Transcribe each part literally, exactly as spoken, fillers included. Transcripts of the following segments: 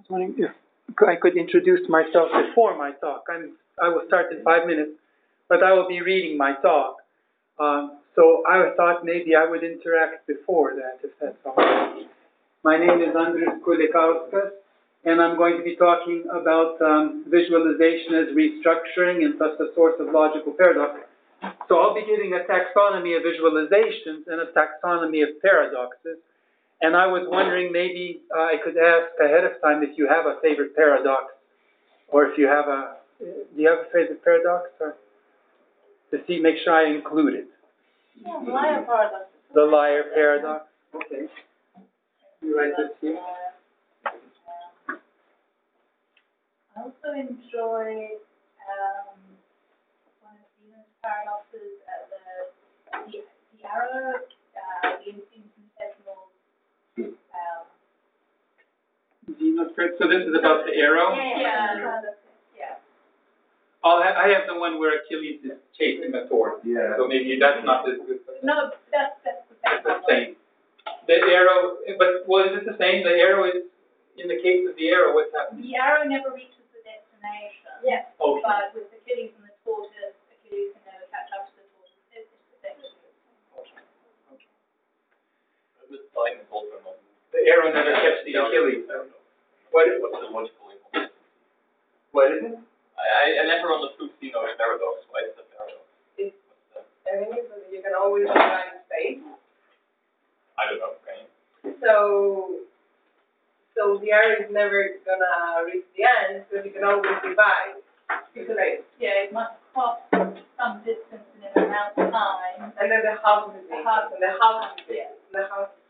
was wondering if I could introduce myself before my talk. I'm, I will start in five minutes, but I will be reading my talk. Um, so I thought maybe I would interact before that, if that's all right. My name is Andris Kulikauskas, and I'm going to be talking about um, visualization as restructuring and thus the source of logical paradox. So I'll be giving a taxonomy of visualizations and a taxonomy of paradoxes. And I was wondering maybe uh, I could ask ahead of time if you have a favorite paradox, or if you have a, do you have a favorite paradox, or to see, make sure I include it. Yeah, the liar paradox. The liar paradox. Okay. You write this here. I also enjoy um, one of Zena's paradoxes, uh, the, the the arrow, uh, the infinitesimal. Um, Zeno's paradox. So this is about the arrow? Yeah, yeah. yeah. I'll have, I have the one where Achilles is chasing a sword. Yeah. So maybe that's not as good. No, that's that's the same. It's the same. The arrow, but well, is it the same? The arrow is, in the case of the arrow, what's happening? The arrow never reaches the destination. Yeah. Okay. But with Achilles and the tortoise, Achilles can never catch up to the tortoise. It's essentially the same. Okay. Okay. This time is also not. The arrow never catches the Achilles. What is, What's the logical implication? what is it? I, I never understood Zeno's paradox. Why is that paradox? It's, I think it's that you can always define space. I don't know. Okay. So, so the arrow is never gonna reach the end, because you can always divide space. Yeah, it must cross some distance in an amount of time. And then the house is big, The house. and the house is big, Yeah. and the house is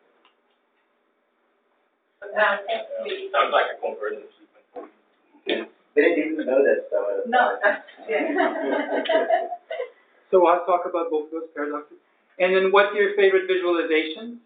big. Now, Yeah. actually, Sounds like a convergent sequence. They didn't know that, so. no. Yeah. So I'll talk about both those paradoxes. And then what's your favorite visualization?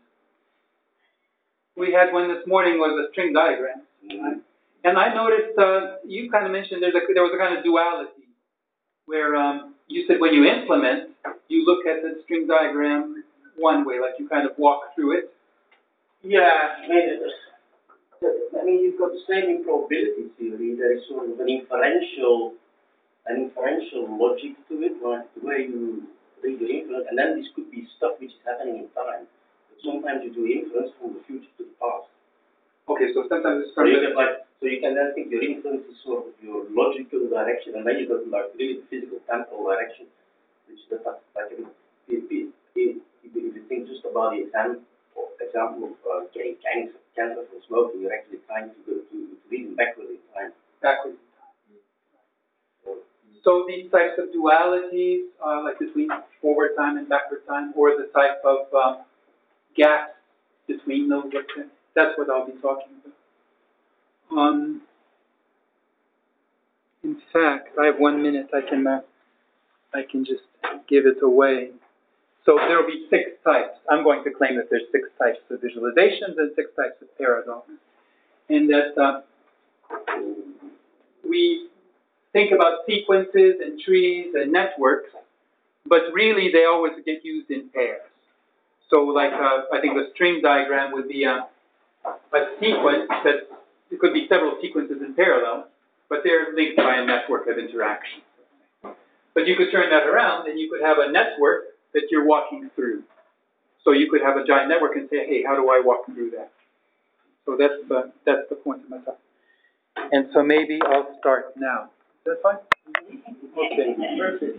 We had one this morning was a string diagram. Mm-hmm. And I noticed uh, you kind of mentioned there's a, there was a kind of duality where um, you said when you implement, you look at the string diagram one way, like you kind of walk through it. Yeah, I mean, it's- I mean, you've got the same in probability theory. There is sort of an inferential, an inferential logic to it, like the way you read your inference, and then this could be stuff which is happening in time. But sometimes you do inference from the future to the past. Okay, so sometimes it's So from you the can like, so you can then think your inference is sort of your logical direction, and then you got like really the physical temporal direction, which is the like if, if, if, if you think just about the example, example of uh, getting cancer, cancer from smoking, you're actually trying to go to, to reason backwards in time. backwards. So these types of dualities, uh, like between forward time and backward time, or the type of um, gaps between those, that's what I'll be talking about. Um, in fact, I have one minute. I can uh, I can just give it away. So there will be six types. I'm going to claim that there's six types of visualizations and six types of paradox, and that uh, we think about sequences and trees and networks, but really they always get used in pairs. So like uh, I think the string diagram would be a, a sequence that it could be several sequences in parallel, but they're linked by a network of interaction. But you could turn that around and you could have a network that you're walking through. So you could have a giant network and say, hey, how do I walk through that? So that's the, that's the point of my talk. And so maybe I'll start now. Is that fine? Okay, perfect.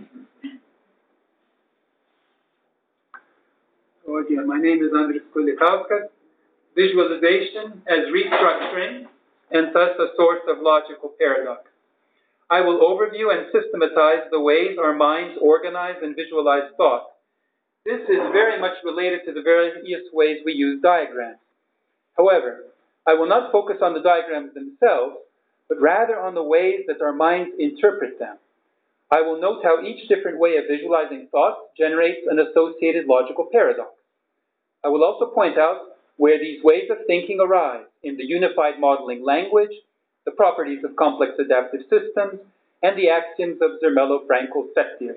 So again, my name is Andris Kulikauskas. Visualization as restructuring and thus a source of logical paradox. I will overview and systematize the ways our minds organize and visualize thought. This is very much related to the various ways we use diagrams. However, I will not focus on the diagrams themselves, but rather on the ways that our minds interpret them. I will note how each different way of visualizing thoughts generates an associated logical paradox. I will also point out where these ways of thinking arise in the unified modeling language, the properties of complex adaptive systems, and the axioms of Zermelo-Fraenkel's set theory.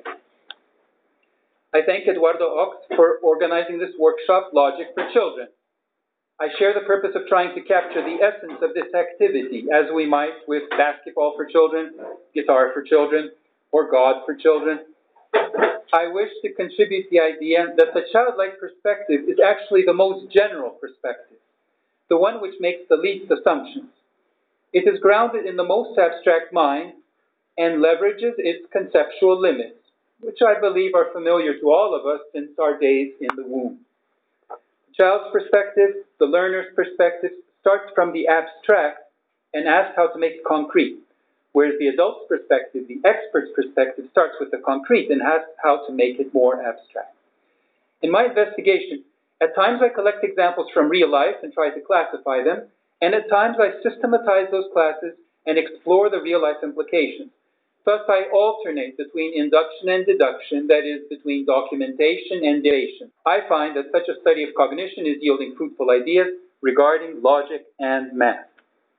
I thank Eduardo Ox for organizing this workshop, Logic for Children. I share the purpose of trying to capture the essence of this activity, as we might with basketball for children, guitar for children, or God for children. I wish to contribute the idea that the childlike perspective is actually the most general perspective, the one which makes the least assumptions. It is grounded in the most abstract mind and leverages its conceptual limits, which I believe are familiar to all of us since our days in the womb. The child's perspective, the learner's perspective, starts from the abstract and asks how to make it concrete, whereas the adult's perspective, the expert's perspective, starts with the concrete and asks how to make it more abstract. In my investigation, at times I collect examples from real life and try to classify them, and at times I systematize those classes and explore the real-life implications. Thus, I alternate between induction and deduction, that is, between documentation and derivation. I find that such a study of cognition is yielding fruitful ideas regarding logic and math.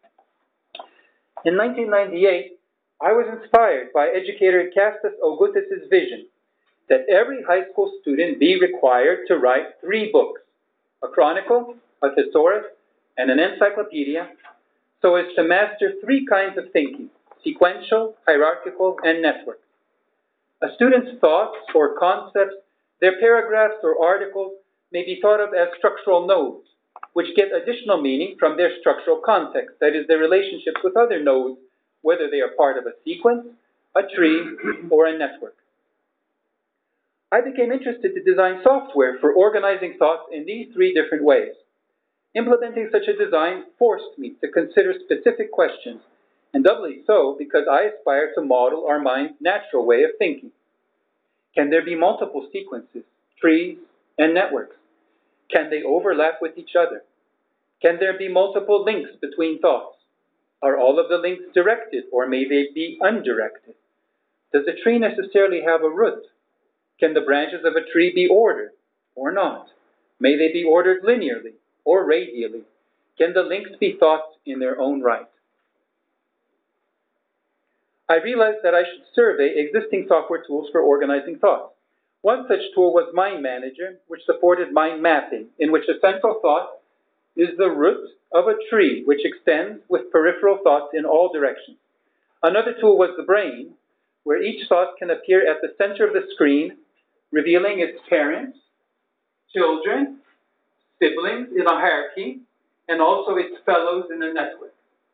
In nineteen ninety-eight, I was inspired by educator Kastas Augutis' vision that every high school student be required to write three books, a chronicle, a thesaurus, and an encyclopedia, so as to master three kinds of thinking: sequential, hierarchical, and network. A student's thoughts or concepts, their paragraphs or articles, may be thought of as structural nodes, which get additional meaning from their structural context, that is, their relationships with other nodes, whether they are part of a sequence, a tree, or a network. I became interested to design software for organizing thoughts in these three different ways. Implementing such a design forced me to consider specific questions, and doubly so because I aspire to model our mind's natural way of thinking. Can there be multiple sequences, trees, and networks? Can they overlap with each other? Can there be multiple links between thoughts? Are all of the links directed, or may they be undirected? Does a tree necessarily have a root? Can the branches of a tree be ordered, or not? May they be ordered linearly, or radially? Can the links be thoughts in their own right? I realized that I should survey existing software tools for organizing thoughts. One such tool was Mind Manager, which supported mind mapping, in which a central thought is the root of a tree, which extends with peripheral thoughts in all directions. Another tool was the Brain, where each thought can appear at the center of the screen, revealing its parents, children, siblings in a hierarchy, and also its fellows in a network.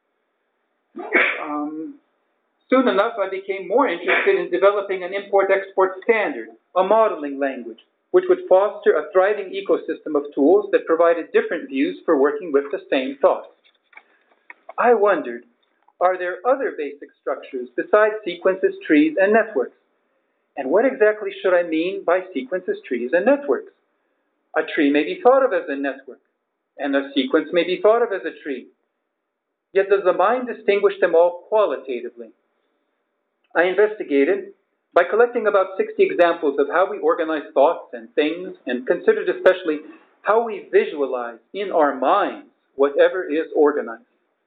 Um, soon enough, I became more interested in developing an import-export standard, a modeling language, which would foster a thriving ecosystem of tools that provided different views for working with the same thoughts. I wondered, are there other basic structures besides sequences, trees, and networks? And what exactly should I mean by sequences, trees, and networks? A tree may be thought of as a network, and a sequence may be thought of as a tree. Yet does the mind distinguish them all qualitatively? I investigated by collecting about sixty examples of how we organize thoughts and things, and considered especially how we visualize in our minds whatever is organized.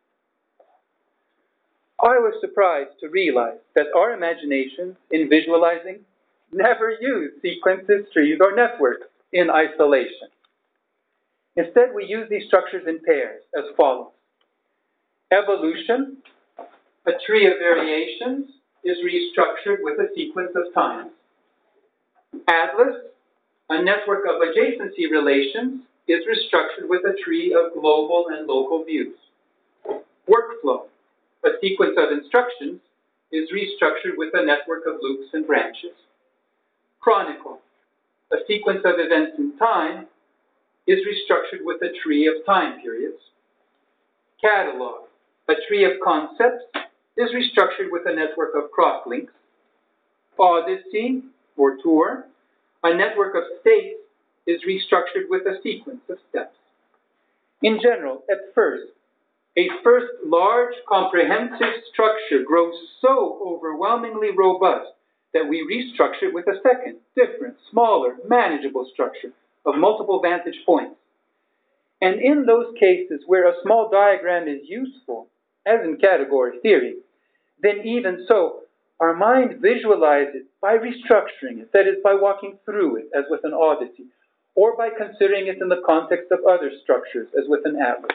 I was surprised to realize that our imaginations in visualizing never use sequences, trees, or networks in isolation. Instead, we use these structures in pairs as follows. Evolution, a tree of variations, is restructured with a sequence of times. Atlas, a network of adjacency relations, is restructured with a tree of global and local views. Workflow, a sequence of instructions, is restructured with a network of loops and branches. Chronicle, a sequence of events in time, is restructured with a tree of time periods. Catalog, a tree of concepts, is restructured with a network of crosslinks. Odyssey, or tour, a network of states, is restructured with a sequence of steps. In general, at first, a first large, comprehensive structure grows so overwhelmingly robust that we restructure it with a second, different, smaller, manageable structure of multiple vantage points. And in those cases where a small diagram is useful, as in category theory, then even so, our mind visualizes it by restructuring it, that is, by walking through it, as with an odyssey, or by considering it in the context of other structures, as with an atlas.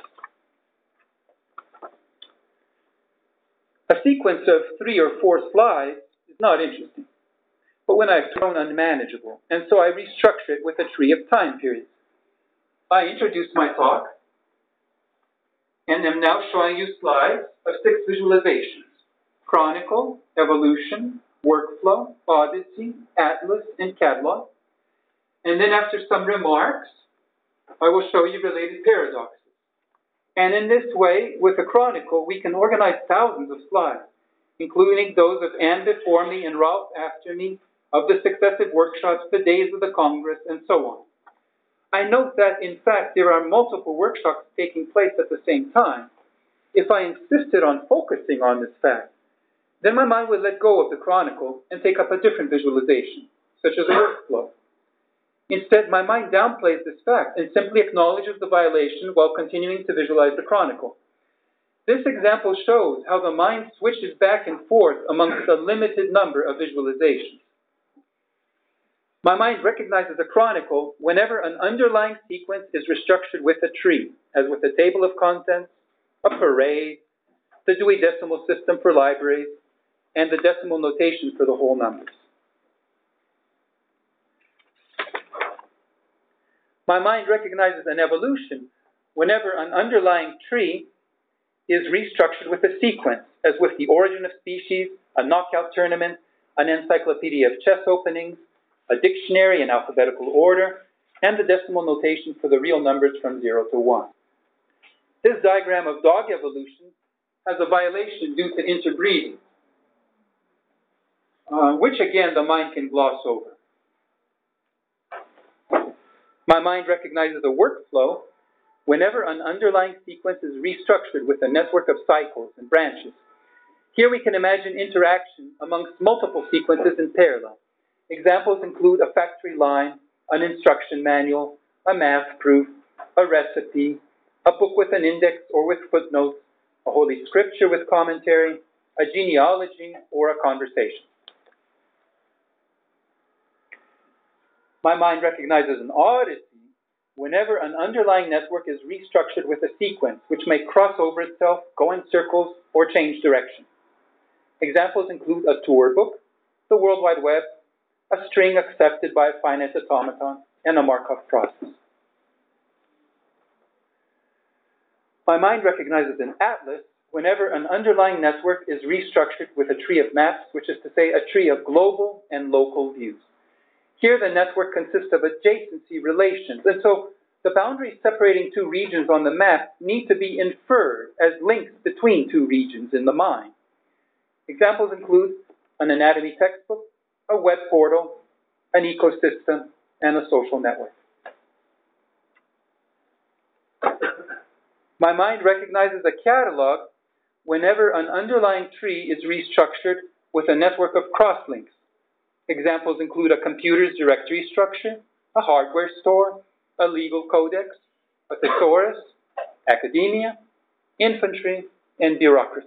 A sequence of three or four slides is not interesting, but when I've grown unmanageable, and so I restructure it with a tree of time periods. I introduce my talk, and am now showing you slides of six visualizations: Chronicle, Evolution, Workflow, Odyssey, Atlas, and Catalog. And then after some remarks, I will show you related paradoxes. And in this way, with a Chronicle, we can organize thousands of slides, including those of Anne before me and Ralph after me, of the successive workshops, the days of the Congress, and so on. I note that, in fact, there are multiple workshops taking place at the same time. If I insisted on focusing on this fact, then my mind would let go of the Chronicle and take up a different visualization, such as a workflow. Instead, my mind downplays this fact and simply acknowledges the violation while continuing to visualize the Chronicle. This example shows how the mind switches back and forth amongst a limited number of visualizations. My mind recognizes a Chronicle whenever an underlying sequence is restructured with a tree, as with a table of contents, a parade, the Dewey Decimal System for libraries, and the decimal notation for the whole numbers. My mind recognizes an evolution whenever an underlying tree is restructured with a sequence, as with the origin of species, a knockout tournament, an encyclopedia of chess openings, a dictionary in alphabetical order, and the decimal notation for the real numbers from zero to one. This diagram of dog evolution has a violation due to interbreeding, uh, which again the mind can gloss over. My mind recognizes a workflow whenever an underlying sequence is restructured with a network of cycles and branches. Here we can imagine interaction amongst multiple sequences in parallel. Examples include a factory line, an instruction manual, a math proof, a recipe, a book with an index or with footnotes, a holy scripture with commentary, a genealogy, or a conversation. My mind recognizes an odyssey whenever an underlying network is restructured with a sequence, which may cross over itself, go in circles, or change direction. Examples include a tour book, the World Wide Web, a string accepted by a finite automaton, and a Markov process. My mind recognizes an atlas whenever an underlying network is restructured with a tree of maps, which is to say a tree of global and local views. Here the network consists of adjacency relations, and so the boundaries separating two regions on the map need to be inferred as links between two regions in the mind. Examples include an anatomy textbook, a web portal, an ecosystem, and a social network. My mind recognizes a catalog whenever an underlying tree is restructured with a network of crosslinks. Examples include a computer's directory structure, a hardware store, a legal codex, a thesaurus, academia, infantry, and bureaucracy.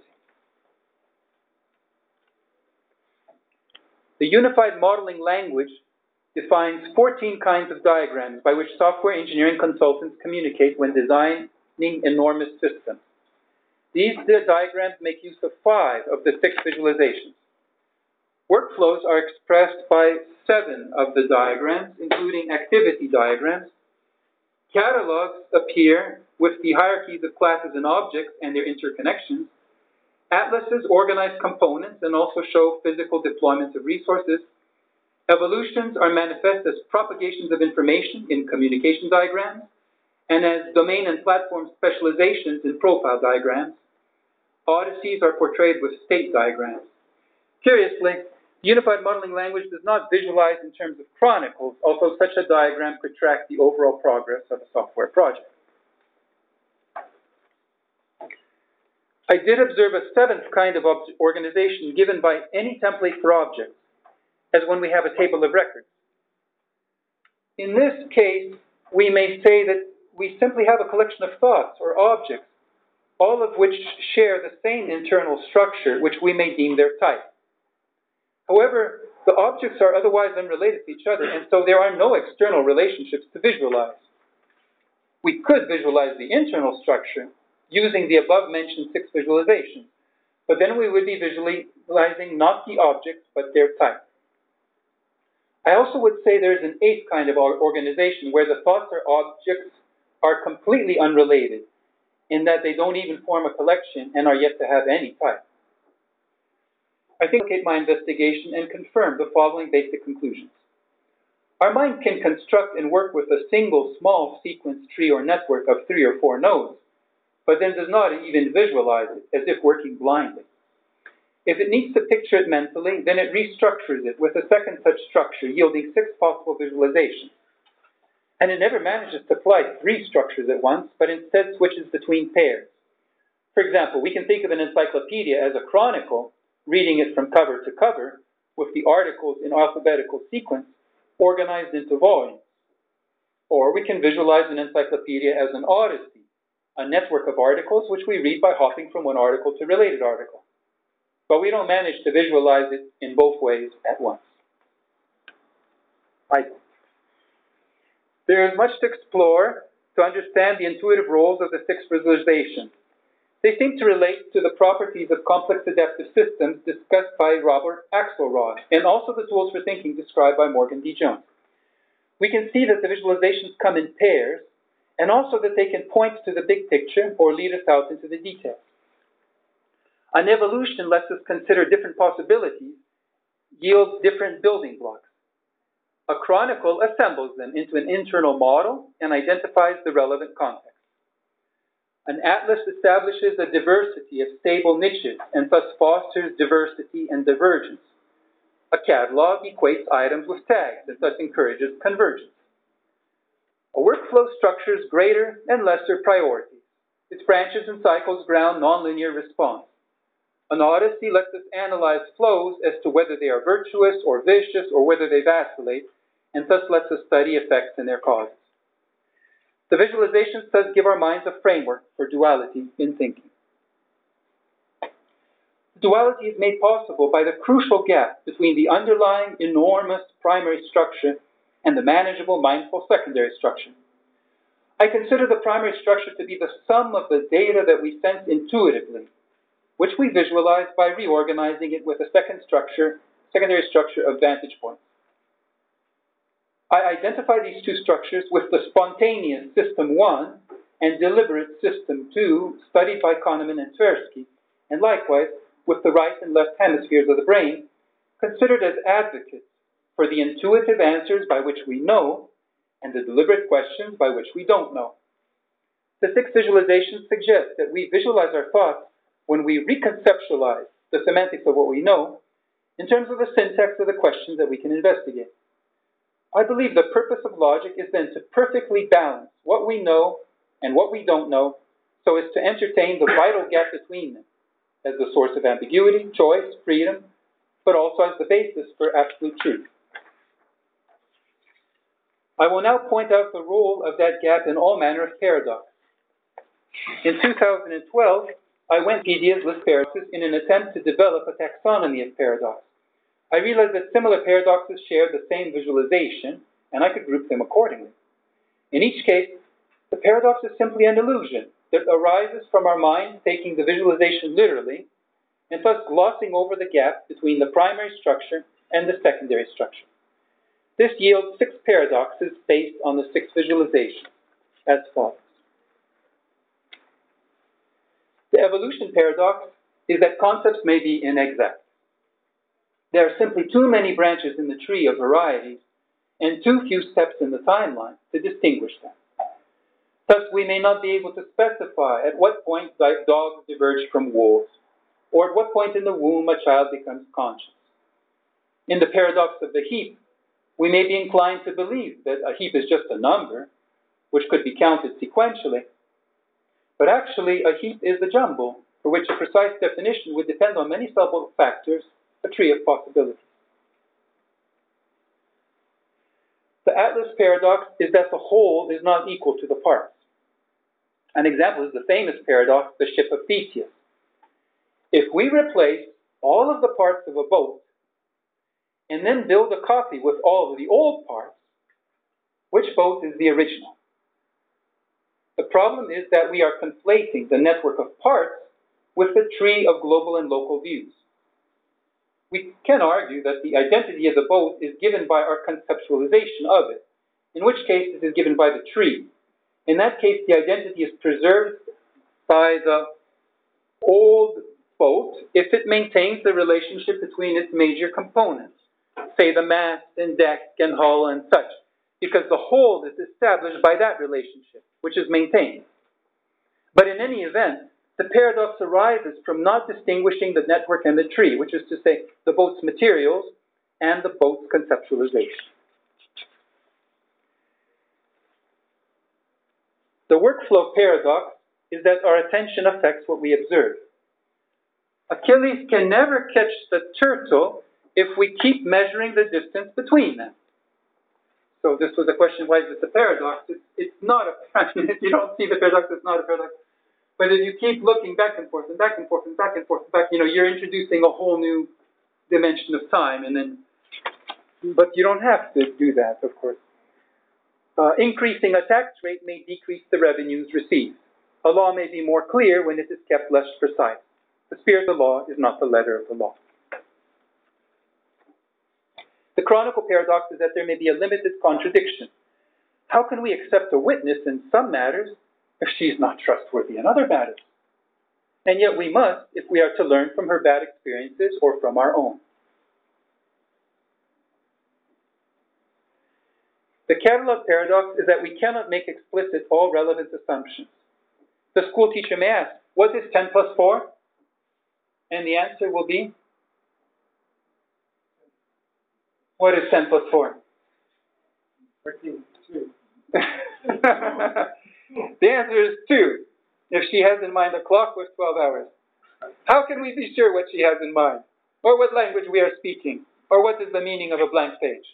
The Unified Modeling Language defines fourteen kinds of diagrams by which software engineering consultants communicate when designing enormous systems. These diagrams make use of five of the six visualizations. Workflows are expressed by seven of the diagrams, including activity diagrams. Catalogs appear with the hierarchies of classes and objects and their interconnections. Atlases organize components and also show physical deployments of resources. Evolutions are manifest as propagations of information in communication diagrams and as domain and platform specializations in profile diagrams. Odysseys are portrayed with state diagrams. Curiously, the Unified Modeling Language does not visualize in terms of chronicles, although such a diagram could track the overall progress of a software project. I did observe a seventh kind of organization given by any template for objects, as when we have a table of records. In this case, we may say that we simply have a collection of thoughts or objects, all of which share the same internal structure, which we may deem their type. However, The objects are otherwise unrelated to each other, and so there are no external relationships to visualize. We could visualize the internal structure using the above-mentioned six visualizations, but then we would be visualizing not the objects, but their type. I also would say there's an eighth kind of organization where the thoughts or objects are completely unrelated, in that they don't even form a collection and are yet to have any type. I think I'll take my investigation and confirm the following basic conclusions. Our mind can construct and work with a single small sequence tree or network of three or four nodes, but then does not even visualize it, as if working blindly. If it needs to picture it mentally, then it restructures it with a second such structure, yielding six possible visualizations. And it never manages to apply three structures at once, but instead switches between pairs. For example, we can think of an encyclopedia as a chronicle, reading it from cover to cover, with the articles in alphabetical sequence, organized into volumes. Or we can visualize an encyclopedia as an odyssey, a network of articles which we read by hopping from one article to related article. But we don't manage to visualize it in both ways at once. I There is much to explore to understand the intuitive roles of the six visualizations. They seem to relate to the properties of complex adaptive systems discussed by Robert Axelrod, and also the tools for thinking described by Morgan D. Jones. We can see that the visualizations come in pairs, and also that they can point to the big picture or lead us out into the details. An evolution lets us consider different possibilities, yields different building blocks. A chronicle assembles them into an internal model and identifies the relevant context. An atlas establishes a diversity of stable niches and thus fosters diversity and divergence. A catalog equates items with tags and thus encourages convergence. A workflow structures greater and lesser priorities. Its branches and cycles ground nonlinear response. An odyssey lets us analyze flows as to whether they are virtuous or vicious or whether they vacillate, and thus lets us study effects and their causes. The visualizations thus give our minds a framework for duality in thinking. Duality is made possible by the crucial gap between the underlying enormous primary structure and the manageable mindful secondary structure. I consider the primary structure to be the sum of the data that we sense intuitively, which we visualize by reorganizing it with a second structure, secondary structure of vantage points. I identify these two structures with the spontaneous system one and deliberate system two studied by Kahneman and Tversky, and likewise with the right and left hemispheres of the brain, considered as advocates for the intuitive answers by which we know and the deliberate questions by which we don't know. The six visualizations suggest that we visualize our thoughts when we reconceptualize the semantics of what we know in terms of the syntax of the questions that we can investigate. I believe the purpose of logic is then to perfectly balance what we know and what we don't know so as to entertain the vital gap between them as the source of ambiguity, choice, freedom, but also as the basis for absolute truth. I will now point out the role of that gap in all manner of paradox. In two thousand twelve, I went to Wikipedia's list of paradoxes in an attempt to develop a taxonomy of paradox. I realized that similar paradoxes shared the same visualization, and I could group them accordingly. In each case, the paradox is simply an illusion that arises from our mind taking the visualization literally, and thus glossing over the gap between the primary structure and the secondary structure. This yields six paradoxes based on the six visualizations, as follows. The evolution paradox is that concepts may be inexact. There are simply too many branches in the tree of varieties and too few steps in the timeline to distinguish them. Thus, we may not be able to specify at what point dogs diverge from wolves, or at what point in the womb a child becomes conscious. In the paradox of the heap, we may be inclined to believe that a heap is just a number, which could be counted sequentially, but actually a heap is a jumble, for which a precise definition would depend on many subtle factors, a tree of possibilities. The Atlas paradox is that the whole is not equal to the parts. An example is the famous paradox, the ship of Theseus. If we replace all of the parts of a boat and then build a copy with all of the old parts, which boat is the original? The problem is that we are conflating the network of parts with the tree of global and local views. We can argue that the identity of the boat is given by our conceptualization of it, in which case it is given by the tree. In that case, the identity is preserved by the old boat if it maintains the relationship between its major components, say the mast and deck and hull and such, because the whole is established by that relationship, which is maintained. But in any event, the paradox arises from not distinguishing the network and the tree, which is to say, the boat's materials and the boat's conceptualization. The workflow paradox is that our attention affects what we observe. Achilles can never catch the turtle if we keep measuring the distance between them. So this was a question, why is this a paradox? It's, it's not a paradox. If you don't see the paradox, it's not a paradox. But if you keep looking back and forth and back and forth and back and forth and back, you know, you're introducing a whole new dimension of time. And then, but you don't have to do that, of course. Uh, increasing a tax rate may decrease the revenues received. A law may be more clear when it is kept less precise. The spirit of the law is not the letter of the law. The chronicle paradox is that there may be a limited contradiction. How can we accept a witness in some matters if she is not trustworthy in other matters? And yet we must if we are to learn from her bad experiences or from our own. The catalog paradox is that we cannot make explicit all relevant assumptions. The school teacher may ask, what is ten plus four? And the answer will be, what is ten plus four? thirteen, two. The answer is two, if she has in mind a clock with twelve hours. How can we be sure what she has in mind? Or what language we are speaking? Or what is the meaning of a blank page?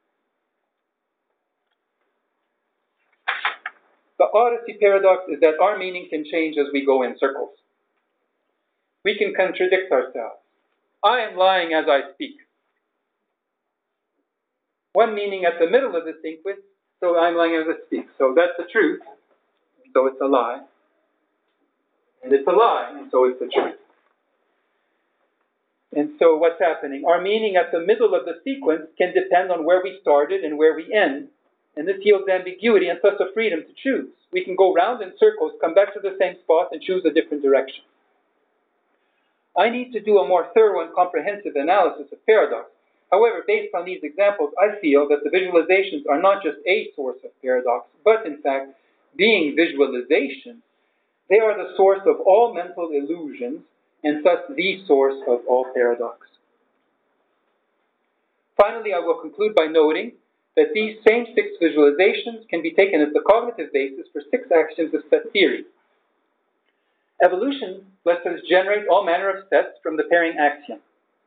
The Odyssey paradox is that our meaning can change as we go in circles. We can contradict ourselves. I am lying as I speak. One meaning at the middle of the sequence, so I'm lying as I speak. So that's the truth, so it's a lie. And it's a lie, and so it's the truth. And so what's happening? Our meaning at the middle of the sequence can depend on where we started and where we end. And this yields ambiguity and thus a freedom to choose. We can go round in circles, come back to the same spot, and choose a different direction. I need to do a more thorough and comprehensive analysis of paradox. However, based on these examples, I feel that the visualizations are not just a source of paradox, but in fact, being visualizations, they are the source of all mental illusions, and thus the source of all paradox. Finally, I will conclude by noting that these same six visualizations can be taken as the cognitive basis for six axioms of set theory. Evolution lets us generate all manner of sets from the pairing axiom.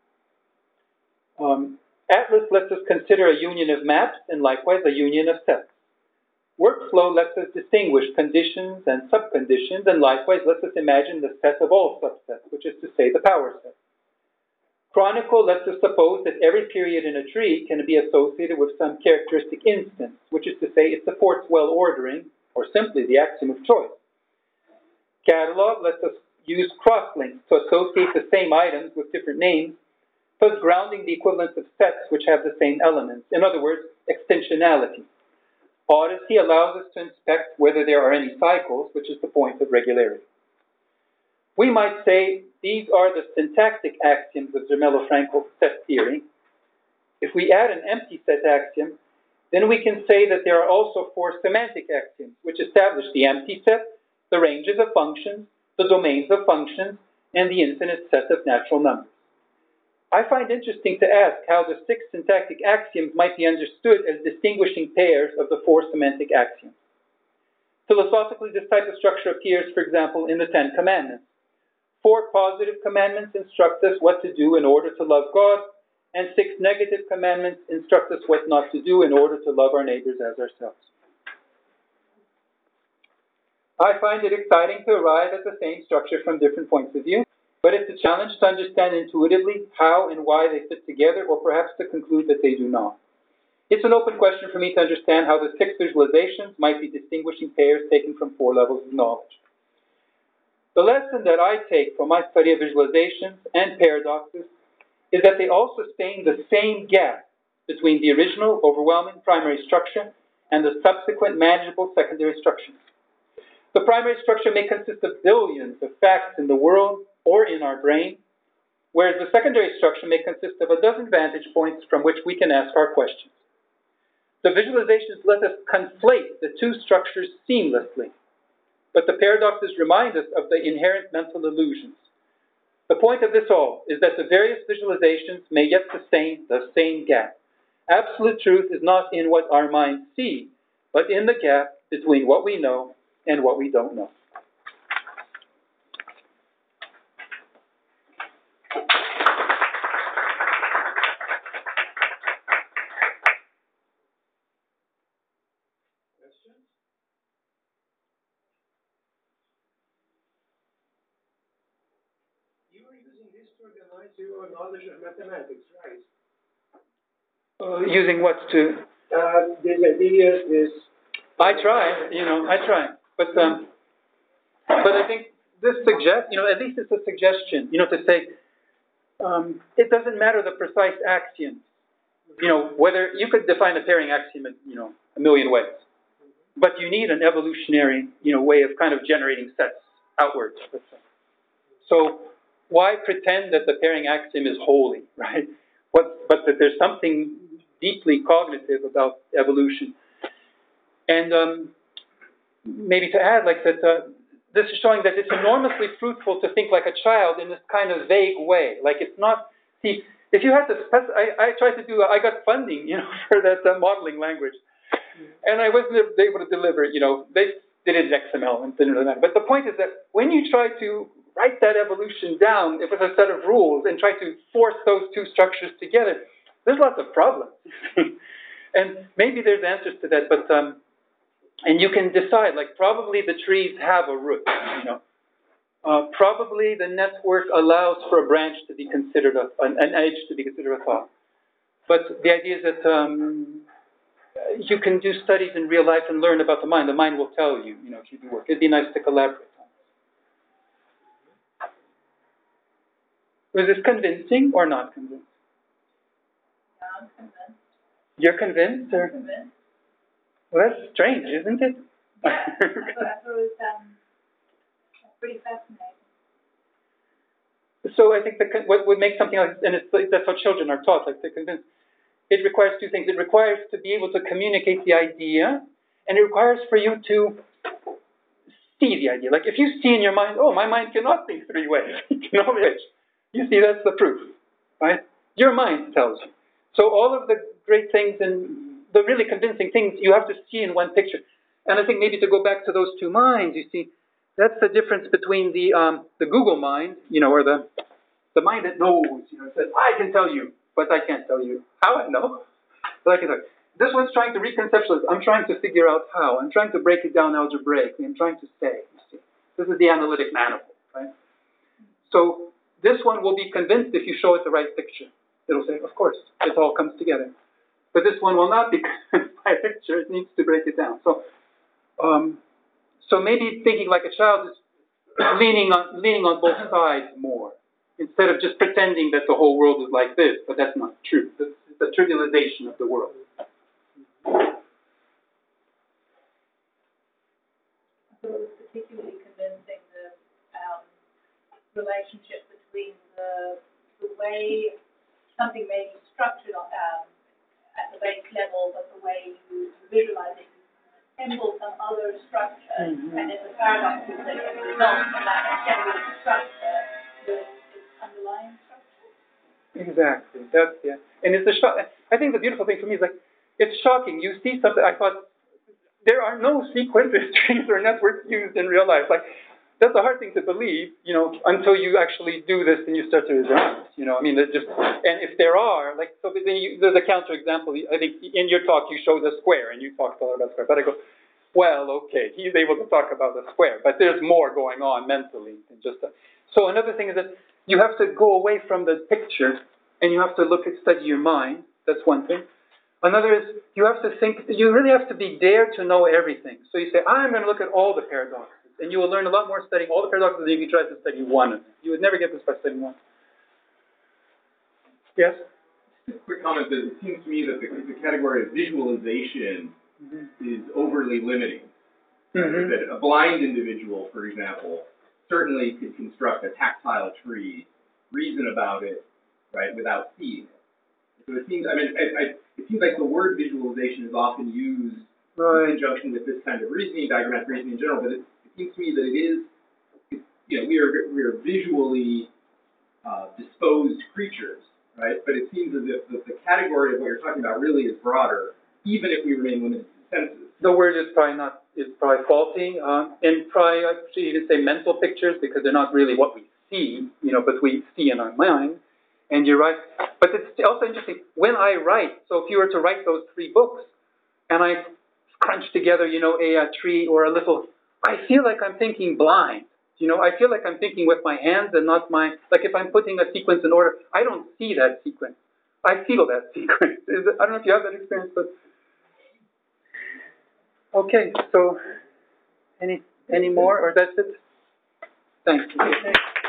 Um, Atlas lets us consider a union of maps and likewise a union of sets. Workflow lets us distinguish conditions and subconditions and likewise lets us imagine the set of all subsets, which is to say the power set. Chronicle lets us suppose that every period in a tree can be associated with some characteristic instance, which is to say it supports well ordering, or simply the axiom of choice. Catalog lets us use crosslinks to associate the same items with different names, thus grounding the equivalence of sets which have the same elements. In other words, extensionality. Odyssey allows us to inspect whether there are any cycles, which is the point of regularity. We might say these are the syntactic axioms of Zermelo-Fraenkel's set theory. If we add an empty set axiom, then we can say that there are also four semantic axioms, which establish the empty set, the ranges of functions, the domains of functions, and the infinite set of natural numbers. I find interesting to ask how the six syntactic axioms might be understood as distinguishing pairs of the four semantic axioms. Philosophically, this type of structure appears, for example, in the Ten Commandments. Four positive commandments instruct us what to do in order to love God, and six negative commandments instruct us what not to do in order to love our neighbors as ourselves. I find it exciting to arrive at the same structure from different points of view. But it's a challenge to understand intuitively how and why they fit together, or perhaps to conclude that they do not. It's an open question for me to understand how the six visualizations might be distinguishing pairs taken from four levels of knowledge. The lesson that I take from my study of visualizations and paradoxes is that they all sustain the same gap between the original overwhelming primary structure and the subsequent manageable secondary structures. The primary structure may consist of billions of facts in the world or in our brain, whereas the secondary structure may consist of a dozen vantage points from which we can ask our questions. The visualizations let us conflate the two structures seamlessly, but the paradoxes remind us of the inherent mental illusions. The point of this all is that the various visualizations may yet sustain the same gap. Absolute truth is not in what our minds see, but in the gap between what we know and what we don't know. You are using this to organize your knowledge of mathematics, right? Uh, using what to? Uh, these ideas, this... I try, you know, I try. But, um, but I think this suggests, you know, at least it's a suggestion, you know, to say, um, it doesn't matter the precise axiom. You know, whether you could define a pairing axiom in, you know, a million ways. But you need an evolutionary, you know, way of kind of generating sets outwards. So why pretend that the pairing axiom is holy, right? What, but that there's something deeply cognitive about evolution. And um, maybe to add, like that, uh, this is showing that it's enormously fruitful to think like a child in this kind of vague way. Like it's not, see, if you had to, spec- I, I tried to do, I got funding, you know, for that uh, modeling language. And I wasn't able to deliver it, you know, they did it in X M L and didn't really matter. But the point is that when you try to write that evolution down with a set of rules and try to force those two structures together, there's lots of problems. And maybe there's answers to that, but, um, and you can decide, like probably the trees have a root, you know. Uh, probably the network allows for a branch to be considered, a, an, an edge to be considered a thought. But the idea is that um, you can do studies in real life and learn about the mind. The mind will tell you, you know, if you do work. It'd be nice to collaborate on it. Was this convincing or not convincing? No, I'm convinced. You're convinced? Or? I'm convinced. Well, that's strange, isn't it? Yeah, I thought, I thought it was um, pretty fascinating. So I think that what would make something like, and it's, that's how children are taught, like they're convinced. It requires two things. It requires to be able to communicate the idea, and it requires for you to see the idea. Like if you see in your mind, oh, my mind cannot think three ways, it can only which. You see, that's the proof, right? Your mind tells you. So all of the great things and the really convincing things you have to see in one picture. And I think maybe to go back to those two minds, you see, that's the difference between the um, the Google mind, you know, or the the mind that knows, you know, it says, I can tell you, but I can't tell you how I know. But I can tell you. This one's trying to reconceptualize. I'm trying to figure out how. I'm trying to break it down algebraically. I'm trying to say, you see. This is the analytic manifold, right? So this one will be convinced if you show it the right picture. It'll say, of course, it all comes together. But this one will not be convinced by a picture. It needs to break it down. So, um, so maybe thinking like a child is leaning on leaning on both sides more, instead of just pretending that the whole world is like this. But that's not true. It's the trivialization of the world. I thought it was particularly convincing the um, relationship between the the way something may be structured on, um, at the base level, but the way you visualize it, you assemble some other structure, mm-hmm. and then the paradox is that as a result of that assembled structure, the underlying structure. Exactly. That's yeah. And it's a shock. I think the beautiful thing for me is like it's shocking. You see something. I thought there are no sequences, trees, or networks used in real life. Like that's a hard thing to believe, you know, until you actually do this and you start to realize, you know. I mean, there's just and if there are, like, so then you, there's a counterexample. I think in your talk you showed a square and you talked a lot about square. But I go, Well, okay, he's able to talk about the square, but there's more going on mentally than just that. So another thing is that you have to go away from the picture and you have to look at, study your mind. That's one thing. Another is you have to think, you really have to be dare to know everything. So you say, I'm going to look at all the paradoxes. And you will learn a lot more studying all the paradoxes than if you try to study one of them. You would never get this by studying one. Yes? Just a quick comment that it seems to me that the, the category of visualization mm-hmm. is overly limiting. Mm-hmm. That a blind individual, for example, certainly could construct a tactile tree, reason about it, right, without seeing it. So it seems, I mean, I, I, it seems like the word visualization is often used right. in conjunction with this kind of reasoning, diagrammatic reasoning in general, but it, it seems to me that it is, it, you know, we are, we are visually uh, disposed creatures, right? But it seems as if the, the category of what you're talking about really is broader, even if we remain limited to senses. The word is probably not, is probably faulty, um, and probably actually you could say mental pictures because they're not really what we see, you know, but we see in our mind. And you're right. But it's also interesting, when I write, so if you were to write those three books, and I crunch together, you know, a, a tree or a little, I feel like I'm thinking blind. You know, I feel like I'm thinking with my hands and not my, like if I'm putting a sequence in order, I don't see that sequence. I feel that sequence. Is it, I don't know if you have that experience, but... Okay, so, any, any more, or that's it? Thanks.